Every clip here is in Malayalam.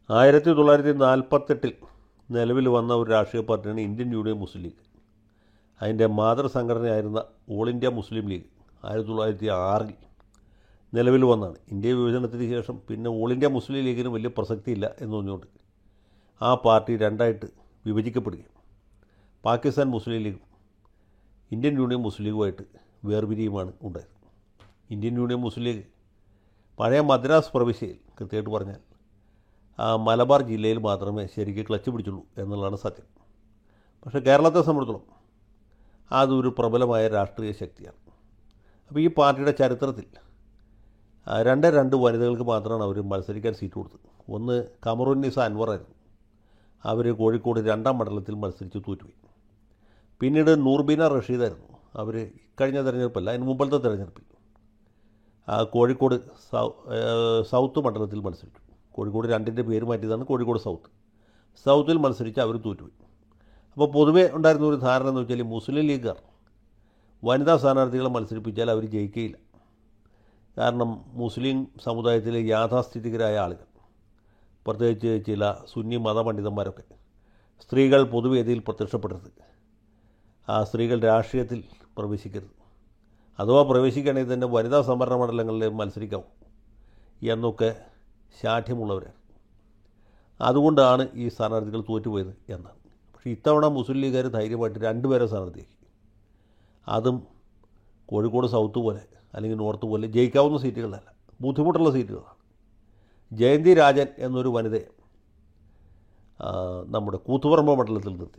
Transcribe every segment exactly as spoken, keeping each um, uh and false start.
ആയിരത്തി തൊള്ളായിരത്തി നാൽപ്പത്തെട്ടിൽ നിലവിൽ വന്ന ഒരു രാഷ്ട്രീയ പാർട്ടിയാണ് ഇന്ത്യൻ യൂണിയൻ മുസ്ലിം ലീഗ്. അതിൻ്റെ മാതൃസംഘടനയായിരുന്ന ഓൾ ഇന്ത്യ മുസ്ലിം ലീഗ് ആയിരത്തി തൊള്ളായിരത്തി ആറിൽ നിലവിൽ വന്നതാണ്. ഇന്ത്യ വിഭജനത്തിന് ശേഷം പിന്നെ ഓൾ ഇന്ത്യ മുസ്ലിം ലീഗിന് വലിയ പ്രസക്തിയില്ല എന്ന് പറഞ്ഞുകൊണ്ട് ആ പാർട്ടി രണ്ടായിട്ട് വിഭജിക്കപ്പെടുകയും പാകിസ്ഥാൻ മുസ്ലിം ലീഗും ഇന്ത്യൻ യൂണിയൻ മുസ്ലിം ലീഗുമായിട്ട് വേർപിരിയുമാണ് ഉണ്ടായത്. ഇന്ത്യൻ യൂണിയൻ മുസ്ലിം ലീഗ് പഴയ മദ്രാസ് പ്രവിശ്യയിൽ, കൃത്യമായിട്ട് പറഞ്ഞാൽ ആ മലബാർ ജില്ലയിൽ മാത്രമേ ശരിക്കും ക്ലച്ച് പിടിച്ചുള്ളൂ എന്നുള്ളതാണ് സത്യം. പക്ഷേ കേരളത്തെ സംബന്ധിച്ചിടത്തോളം അതൊരു പ്രബലമായ രാഷ്ട്രീയ ശക്തിയാണ്. അപ്പോൾ ഈ പാർട്ടിയുടെ ചരിത്രത്തിൽ രണ്ട് രണ്ട് വനിതകൾക്ക് മാത്രമാണ് അവർ മത്സരിക്കാൻ സീറ്റ് കൊടുത്തത്. ഒന്ന് കമറുന്നിസ അൻവറായിരുന്നു. അവർ കോഴിക്കോട് രണ്ടാം മണ്ഡലത്തിൽ മത്സരിച്ച് തോറ്റുപോയി. പിന്നീട് നൂർബീന റഷീദായിരുന്നു. അവർ ഇക്കഴിഞ്ഞ തെരഞ്ഞെടുപ്പല്ല, അതിന് മുമ്പത്തെ തെരഞ്ഞെടുപ്പിൽ കോഴിക്കോട് സൗത്ത് മണ്ഡലത്തിൽ മത്സരിച്ചു. കോഴിക്കോട് രണ്ടിൻ്റെ പേര് മാറ്റിയതാണ് കോഴിക്കോട് സൗത്ത്. സൗത്തിൽ മത്സരിച്ച് അവർ തോറ്റുപോയി. അപ്പോൾ പൊതുവേ ഉണ്ടായിരുന്ന ഒരു ധാരണ എന്ന് വെച്ചാൽ മുസ്ലിം ലീഗുകാർ വനിതാ സ്ഥാനാർത്ഥികളെ മത്സരിപ്പിച്ചാൽ അവർ ജയിക്കുകയില്ല. കാരണം മുസ്ലിം സമുദായത്തിലെ യാഥാസ്ഥിതികരായ ആളുകൾ, പ്രത്യേകിച്ച് ചില സുന്നി മതപണ്ഡിതന്മാരൊക്കെ സ്ത്രീകൾ പൊതുവേദിയിൽ പ്രത്യക്ഷപ്പെടരുത്, ആ സ്ത്രീകൾ രാഷ്ട്രീയത്തിൽ പ്രവേശിക്കരുത്, അഥവാ പ്രവേശിക്കുകയാണെങ്കിൽ തന്നെ വനിതാ സംവരണ മണ്ഡലങ്ങളിൽ മത്സരിക്കാവും എന്നൊക്കെ ശാഠ്യമുള്ളവരാണ്. അതുകൊണ്ടാണ് ഈ സ്ഥാനാർത്ഥികൾ തോറ്റുപോയത് എന്നാണ്. പക്ഷേ ഇത്തവണ മുസ്ലിം ലീഗുകാർ ധൈര്യമായിട്ട് രണ്ടുപേരെ സ്ഥാനാർത്ഥിയാക്കി. അതും കോഴിക്കോട് സൗത്ത് പോലെ അല്ലെങ്കിൽ നോർത്ത് പോലെ ജയിക്കാവുന്ന സീറ്റുകളല്ല, ബുദ്ധിമുട്ടുള്ള സീറ്റുകളാണ്. ജയന്തി രാജൻ എന്നൊരു വനിതയെ നമ്മുടെ കൂത്തുപറമ്പ് മണ്ഡലത്തിൽ നിർത്തി.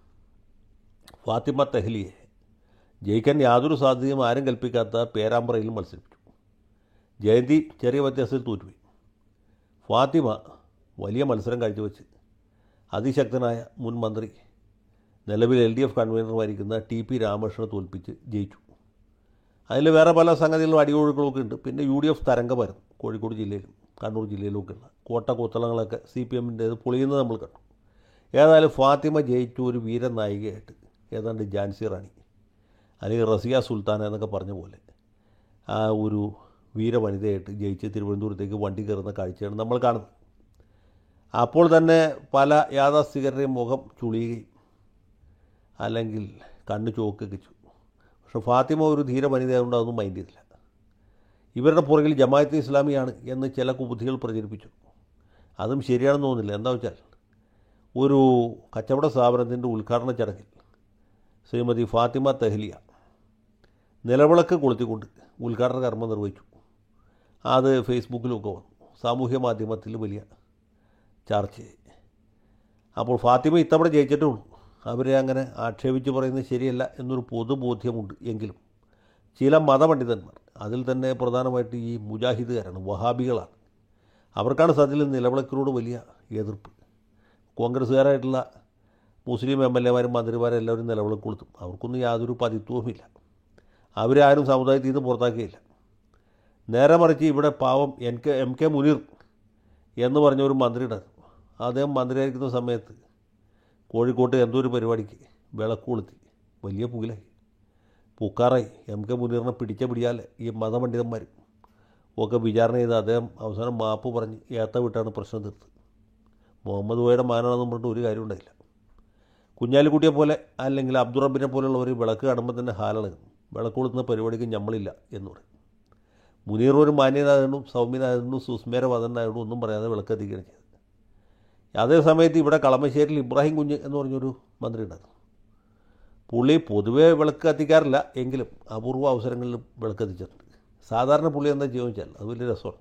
ഫാത്തിമ തെഹ്ലിയെ ജയിക്കാൻ യാതൊരു സാധ്യതയും ആരും കൽപ്പിക്കാത്ത പേരാമ്പ്രയിൽ മത്സരിപ്പിച്ചു. ജയന്തി ചെറിയ വ്യത്യാസത്തിൽ തോറ്റുപോയി. ഫാത്തിമ വലിയ മത്സരം കാഴ്ചവെച്ച് അതിശക്തനായ മുൻ മന്ത്രി, നിലവിൽ എൽ ഡി എഫ് കൺവീനറുമായിരിക്കുന്ന ടി പി രാമകൃഷ്ണനെ തോൽപ്പിച്ച് ജയിച്ചു. അതിൽ വേറെ പല സംഗതികളും അടിയൊഴുക്കുകളൊക്കെ ഉണ്ട്. പിന്നെ യു ഡി എഫ് തരംഗമായിരുന്നു കോഴിക്കോട് ജില്ലയിലും കണ്ണൂർ ജില്ലയിലുമൊക്കെയുള്ള കോട്ട കൊത്തളങ്ങളൊക്കെ സി പി എമ്മിൻ്റേത് പൊളിയുന്നത് നമ്മൾ കണ്ടു. ഏതായാലും ഫാത്തിമ ജയിച്ചു ഒരു വീരൻ നായികയായിട്ട്, ഏതാണ്ട് ഝാൻസി റാണി അല്ലെങ്കിൽ റസിയ സുൽത്താന എന്നൊക്കെ പറഞ്ഞ പോലെ ആ ഒരു വീരവനിതയായിട്ട് ജയിച്ച് തിരുവനന്തപുരത്തേക്ക് വണ്ടി കയറുന്ന കാഴ്ചയാണ് നമ്മൾ കാണുന്നത്. അപ്പോൾ തന്നെ പല യാഥാസ്ഥികരുടെയും മുഖം ചുളിയുകയും അല്ലെങ്കിൽ കണ്ണ് ചോക്കുകയൊക്കെ ചെയ്തു. പക്ഷേ ഫാത്തിമ ഒരു ധീര വനിതയായതുകൊണ്ട് അതൊന്നും മൈൻഡ് ചെയ്തില്ല. ഇവരുടെ പുറകിൽ ജമാഅത്തെ ഇസ്ലാമിയാണ് എന്ന് ചില കുബുദ്ധികൾ പ്രചരിപ്പിച്ചു. അതും ശരിയാണെന്ന് തോന്നുന്നില്ല. എന്താ വെച്ചാൽ ഒരു കച്ചവട സ്ഥാപനത്തിൻ്റെ ഉദ്ഘാടന ചടങ്ങിൽ ശ്രീമതി ഫാത്തിമ തെഹ്ലിയ നിലവിളക്ക് കൊളുത്തിക്കൊണ്ട് ഉദ്ഘാടന കർമ്മം നിർവഹിച്ചു. അത് ഫേസ്ബുക്കിലൊക്കെ വന്നു, സാമൂഹ്യ മാധ്യമത്തിൽ വലിയ ചർച്ചയായി. അപ്പോൾ ഫാത്തിമ ഇത്തവണ ജയിച്ചിട്ടേ ഉള്ളൂ. അവരെ അങ്ങനെ ആക്ഷേപിച്ച് പറയുന്നത് ശരിയല്ല എന്നൊരു പൊതുബോധ്യമുണ്ട്. എങ്കിലും ചില മതപണ്ഡിതന്മാർ, അതിൽ തന്നെ പ്രധാനമായിട്ട് ഈ മുജാഹിദുകാരാണ്, വഹാബികളാണ്, അവർക്കാണ് സത്യത്തിൽ നിലവിളക്കിനോട് വലിയ എതിർപ്പ്. കോൺഗ്രസ്സുകാരായിട്ടുള്ള മുസ്ലിം എം എൽ എമാരും മന്ത്രിമാരും എല്ലാവരും നിലവിളക്ക് കൊളുത്തും. അവർക്കൊന്നും യാതൊരു പതിത്വവുമില്ല. അവരാരും സമുദായത്തിൽ നിന്ന് പുറത്താക്കിയില്ല. നേരെ മറിച്ച് ഇവിടെ പാവം N K M K Muneer എന്ന് പറഞ്ഞ ഒരു മന്ത്രിയുടെ, അദ്ദേഹം മന്ത്രിയായിരിക്കുന്ന സമയത്ത് കോഴിക്കോട്ട് എന്തോ ഒരു പരിപാടിക്ക് വിളക്ക് കൊളുത്തി, വലിയ പുകിലായി, പൂക്കാറായി. എം കെ മുനീറിനെ പിടിച്ച പിടിയാൽ ഈ മതപണ്ഡിതന്മാർ ഒക്കെ വിചാരണ ചെയ്ത് അദ്ദേഹം അവസാനം മാപ്പ് പറഞ്ഞ് ഏത്ത വിട്ടാണ് പ്രശ്നം തീർത്തത്. മുഹമ്മദ് കോയയുടെ മാനാണെന്ന് പറഞ്ഞിട്ട് ഒരു കാര്യം ഉണ്ടായില്ല. കുഞ്ഞാലിക്കുട്ടിയെ പോലെ അല്ലെങ്കിൽ അബ്ദുറബിനെ പോലുള്ളവർ വിളക്ക് കാണുമ്പോൾ തന്നെ ഹാലളകും. വിളക്ക് കൊളുത്തുന്ന പരിപാടിക്ക് നമ്മളില്ല എന്ന് പറയും. മുനീർ ഒരു മാന്യനായതുകൊണ്ടും സൗമ്യനായതുകൊണ്ടും സുസ്മേരവദനായതുകൊണ്ടും ഒന്നും പറയാതെ വിളക്ക് എത്തിക്കുകയാണ് ചെയ്തത്. അതേ സമയത്ത് ഇവിടെ കളമശ്ശേരിയിൽ ഇബ്രാഹിം കുഞ്ഞ് എന്ന് പറഞ്ഞൊരു മന്ത്രി ഉണ്ടായിരുന്നു. പുള്ളി പൊതുവേ വിളക്ക് കത്തിക്കാറില്ല, എങ്കിലും അപൂർവ അവസരങ്ങളിലും വിളക്ക് കത്തിച്ചിട്ടുണ്ട്. സാധാരണ പുള്ളി എന്താ ചെയ്യുക വെച്ചാൽ അത് വലിയ രസമാണ്.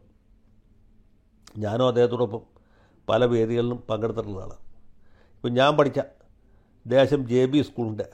ഞാനും അദ്ദേഹത്തോടൊപ്പം പല വേദികളിലും പങ്കെടുത്തിട്ടുള്ള ആളാണ്. ഇപ്പം ഞാൻ പഠിച്ച ദേശം ജെ ബി സ്കൂളിൻ്റെ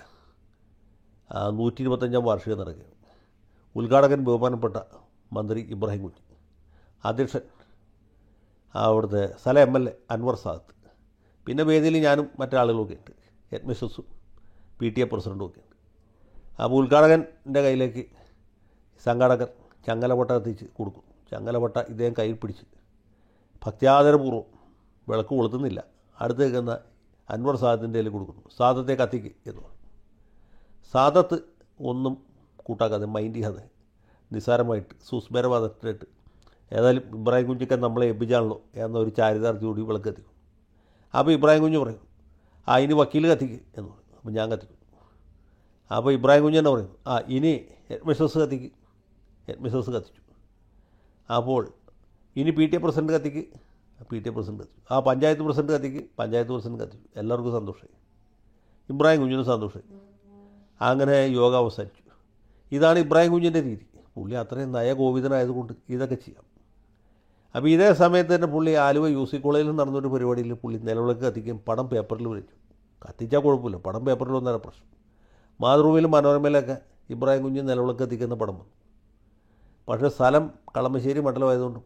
നൂറ്റി ഇരുപത്തഞ്ചാം വാർഷികം നടക്കുകയാണ്. ഉദ്ഘാടകൻ ബഹുമാനപ്പെട്ട മന്ത്രി ഇബ്രാഹിം കുഞ്ഞ്, അധ്യക്ഷൻ അവിടുത്തെ സ്ഥല M L A Anwar Sadath, പിന്നെ വേദിയിൽ ഞാനും മറ്റാളുകളൊക്കെ ഉണ്ട്, ഹെഡ് മിസ്സസും പി ടി എ പ്രസിഡൻറ്റും ഒക്കെ ഉണ്ട്. അപ്പോൾ ഉദ്ഘാടകൻ്റെ കയ്യിലേക്ക് സംഘാടകർ ചങ്ങലവട്ട എത്തിച്ച് കൊടുക്കും. ചങ്ങലവട്ട ഇദ്ദേഹം കയ്യിൽ പിടിച്ച് ഭക്ത്യാദരപൂർവ്വം വിളക്ക് കൊളുത്തുന്നില്ല, അടുത്ത് നിൽക്കുന്ന അൻവർ സാദത്തിൻ്റെ കയ്യിൽ കൊടുക്കുന്നു. സാദത്തെ കത്തിക്ക് എന്ന് പറഞ്ഞു. സാദത്ത് ഒന്നും കൂട്ടാക്കാതെ മൈൻഡ് ചെയ്യാതെ നിസ്സാരമായിട്ട് സുസ്മേരവാദത്തിനായിട്ട് ഏതായാലും ഇബ്രാഹിം കുഞ്ഞിക്കൻ നമ്മളെ ഏൽപ്പിച്ചാണല്ലോ എന്നൊരു ചാരിതാർത്ഥ്യം കൂടി വിളക്ക് കത്തിക്കും. അപ്പോൾ ഇബ്രാഹിം കുഞ്ഞ് പറയും, ആ ഇനി വക്കീൽ കത്തിക്ക് എന്ന് പറയും. അപ്പോൾ ഞാൻ കത്തിക്കും. അപ്പോൾ ഇബ്രാഹിം കുഞ്ഞ് തന്നെ പറയും, ആ ഇനി ഹെഡ് മിസ്സസ് കത്തിക്ക്. ഹെഡ് മിസ്സസ് കത്തിച്ചു. അപ്പോൾ ഇനി പി ടി എ പ്രസിഡൻറ്റ് കത്തിക്ക്. പി ടി എ പ്രസിഡൻറ്റ് കത്തിച്ചു. ആ പഞ്ചായത്ത് പ്രസിഡൻറ്റ് കത്തിക്ക്. പഞ്ചായത്ത് പ്രസിഡൻറ്റ് കത്തിച്ചു. എല്ലാവർക്കും സന്തോഷമായി. ഇബ്രാഹിം കുഞ്ഞിനും സന്തോഷമായി. അങ്ങനെ യോഗ അവസാനിച്ചു. ഇതാണ് ഇബ്രാഹിം കുഞ്ഞിൻ്റെ രീതി. പുള്ളി അത്രയും നയകോവിതനായതുകൊണ്ട് ഇതൊക്കെ ചെയ്യാം. അപ്പോൾ ഇതേ സമയത്ത് തന്നെ പുള്ളി ആലുവ യു സി കോളേജിൽ നടന്നൊരു പരിപാടിയിൽ പുള്ളി നിലവിളക്ക് കത്തിക്കും. പടം പേപ്പറിൽ വരച്ചു. കത്തിച്ചാൽ കുഴപ്പമില്ല, പടം പേപ്പറിൽ വന്നതാണ് പ്രശ്നം. മാതൃഭൂമിയിലും മനോരമയിലൊക്കെ ഇബ്രാഹിം കുഞ്ഞ് നിലവിളക്ക് കത്തിക്കുന്ന പടം വന്നു. പക്ഷേ സ്ഥലം കളമശ്ശേരി മണ്ഡലമായതുകൊണ്ടും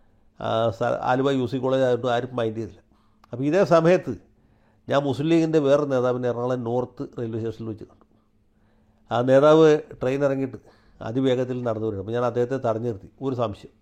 ആലുവ യു സി കോളേജ് ആയതുകൊണ്ടും ആരും മൈൻഡ് ചെയ്തില്ല. അപ്പോൾ ഇതേ സമയത്ത് ഞാൻ മുസ്ലിം ലീഗിൻ്റെ വേറെ നേതാവിനെ എറണാകുളം നോർത്ത് റെയിൽവേ സ്റ്റേഷനിൽ വെച്ച് കണ്ടു. ആ നേതാവ് ട്രെയിൻ ഇറങ്ങിയിട്ട് അതിവേഗത്തിൽ നടന്നു വരും. അപ്പോൾ ഞാൻ അദ്ദേഹത്തെ തടഞ്ഞു നിർത്തി. ഒരു സംശയം.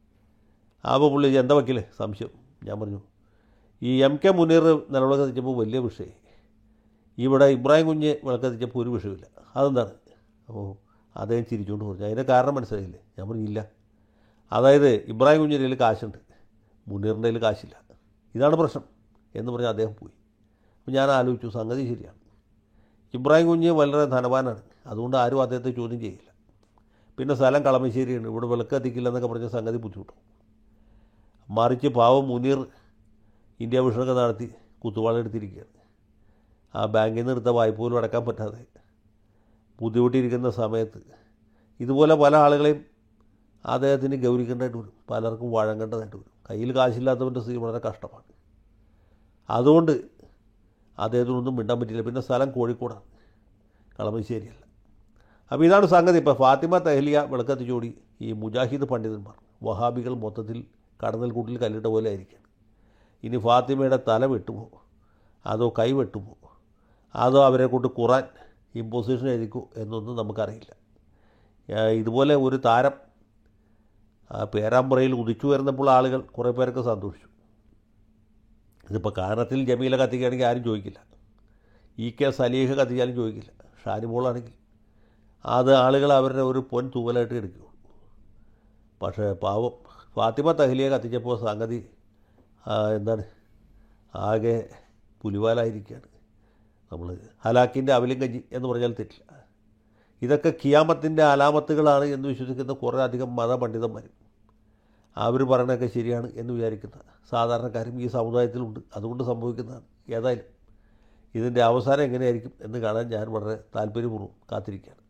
അപ്പോൾ പുള്ളി എന്താ വക്കീലേ സംശയം? ഞാൻ പറഞ്ഞു, ഈ എം കെ മുനീർ നിലവിളക്ക് കത്തിച്ചപ്പോൾ വലിയ വിഷയമായി. ഇവിടെ ഇബ്രാഹിം കുഞ്ഞ് വിളക്ക് കത്തിച്ചപ്പോൾ ഒരു വിഷയമില്ല. അതെന്താണ്? അപ്പോൾ അദ്ദേഹം ചിരിച്ചുകൊണ്ട് പറഞ്ഞു, അതിൻ്റെ കാരണം മനസ്സിലായില്ലേ? ഞാൻ പറഞ്ഞു, ഇല്ല. അതായത് ഇബ്രാഹിം കുഞ്ഞിൻ്റെ കയ്യിൽ കാശുണ്ട്, മുനീറിൻ്റെ കയ്യിൽ കാശില്ല. ഇതാണ് പ്രശ്നം എന്ന് പറഞ്ഞ് അദ്ദേഹം പോയി. അപ്പോൾ ഞാൻ ആലോചിച്ചു, സംഗതി ശരിയാണ്. ഇബ്രാഹിം കുഞ്ഞ് വളരെ ധനവാനാണ്, അതുകൊണ്ട് ആരും അദ്ദേഹത്തെ ചോദ്യം ചെയ്യില്ല. പിന്നെ സ്ഥലം കളമശ്ശേരിയാണ്, ഇവിടെ വിളക്ക് കത്തിക്കില്ല എന്നൊക്കെ പറഞ്ഞ സംഗതി ബുദ്ധിമുട്ടും. മറിച്ച് പാവം മുനീർ ഇന്ത്യ വിഷനൊക്കെ നടത്തി കുത്തുവാളെടുത്തിരിക്കുകയാണ്. ആ ബാങ്കിൽ നിന്ന് എടുത്ത വായ്പ പോലും അടക്കാൻ പറ്റാതെ ബുദ്ധിമുട്ടിയിരിക്കുന്ന സമയത്ത് ഇതുപോലെ പല ആളുകളെയും അദ്ദേഹത്തിന് ഗൗരിക്കേണ്ടതായിട്ട് വരും. പലർക്കും വഴങ്ങേണ്ടതായിട്ട് വരും. കയ്യിൽ കാശില്ലാത്തവൻ്റെ സ്ഥിതി വളരെ കഷ്ടമാണ്. അതുകൊണ്ട് അദ്ദേഹത്തിനൊന്നും മിണ്ടാൻ പറ്റില്ല. പിന്നെ സ്ഥലം കോഴിക്കോടാണ്, കളമശ്ശേരിയല്ല. അപ്പോൾ ഇതാണ് സംഗതി. ഇപ്പോൾ ഫാത്തിമ തെഹ്ലിയ വിളക്കത്തിച്ചോടി ഈ മുജാഹിദ് പണ്ഡിതന്മാർ വഹാബികൾ മൊത്തത്തിൽ കടന്നൽ കൂട്ടിൽ കല്ലിട്ട പോലെ ആയിരിക്കുകയാണ്. ഇനി ഫാത്തിമയുടെ തല വെട്ടുമോ, അതോ കൈ വെട്ടുമോ, അതോ അവരെ കൊണ്ട് ഖുറാൻ ഇമ്പോസിഷൻ എഴുതിക്കോ എന്നൊന്നും നമുക്കറിയില്ല. ഇതുപോലെ ഒരു താരം പേരാമ്പ്രയിൽ ഉദിച്ചു വരുന്നപ്പോൾ ആളുകൾ കുറേ പേരൊക്കെ സന്തോഷിച്ചു. ഇതിപ്പോൾ കാനത്തിൽ ജമീല കത്തിക്കുകയാണെങ്കിൽ ആരും ചോദിക്കില്ല. ഇ കെ സലീഹ കത്തിച്ചാലും ചോദിക്കില്ല. ഷാനിമോളാണെങ്കിൽ അത് ആളുകൾ അവരുടെ ഒരു പൊൻ തൂവലായിട്ട് എടുക്കും. പക്ഷേ പാവം ഫാത്തിമ തഹ്ലിയ കത്തിച്ചപ്പോൾ സംഗതി എന്താണ് ആകെ പുലിവാലായിരിക്കുകയാണ്. നമ്മൾ ഹലാക്കിൻ്റെ അവലും കഞ്ഞി എന്ന് പറഞ്ഞാൽ തെറ്റില്ല. ഇതൊക്കെ ഖിയാമത്തിൻ്റെ അലാമത്തുകളാണ് എന്ന് വിശ്വസിക്കുന്ന കുറേ അധികം മതപണ്ഡിതന്മാരും അവർ പറയണതൊക്കെ ശരിയാണ് എന്ന് വിചാരിക്കുന്ന സാധാരണക്കാരും ഈ സമുദായത്തിലുണ്ട്. അതുകൊണ്ട് സംഭവിക്കുന്നതാണ്. ഏതായാലും ഇതിൻ്റെ അവസാനം എങ്ങനെയായിരിക്കും എന്ന് കാണാൻ ഞാൻ വളരെ താല്പര്യപൂർവ്വം കാത്തിരിക്കുകയാണ്.